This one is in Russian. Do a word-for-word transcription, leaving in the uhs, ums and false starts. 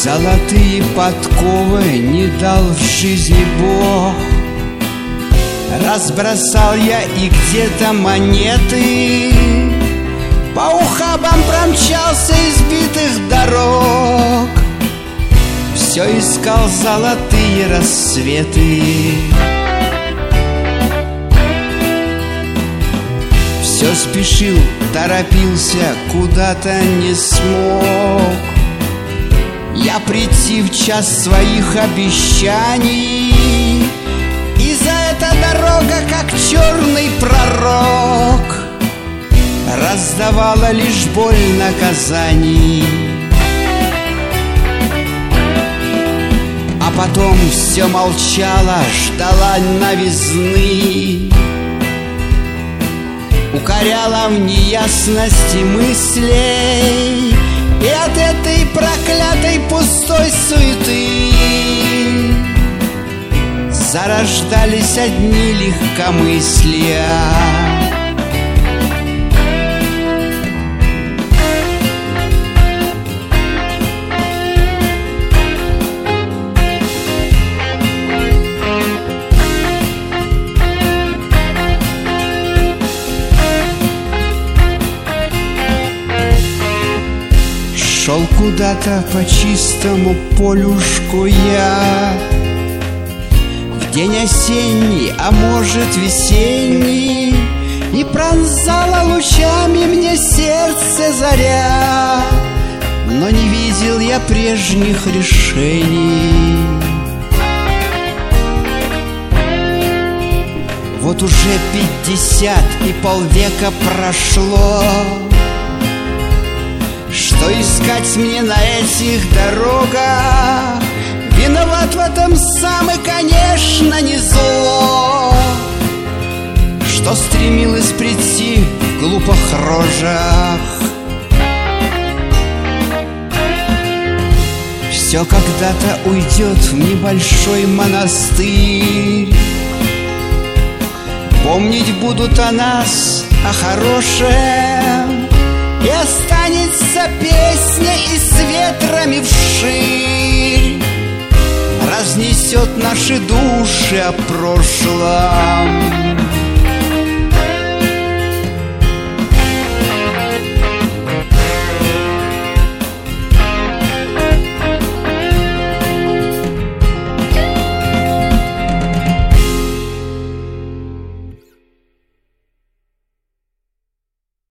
Золотые подковы не дал в жизни Бог. Разбросал я и где-то монеты, по ухабам промчался избитых дорог. Все искал золотые рассветы, все спешил, торопился, куда-то не смог я прийти в час своих обещаний. И за это дорога, как черный пророк, раздавала лишь боль наказаний. А потом все молчала, ждала новизны, укоряла в неясности мыслей. И от этой проклятой пустой суеты зарождались одни легкомыслия. Шел куда-то по чистому полюшку я, в день осенний, а может весенний, и пронзала лучами мне сердце заря. Но не видел я прежних решений. Вот уже пятьдесят и полвека прошло. Что искать мне на этих дорогах? Виноват в этом сам и, конечно, не зло, что стремилось прийти в глупых рожах. Все когда-то уйдет в небольшой монастырь. Помнить будут о нас, о хорошем, и останется песня и с ветрами вширь разнесет наши души о прошлом.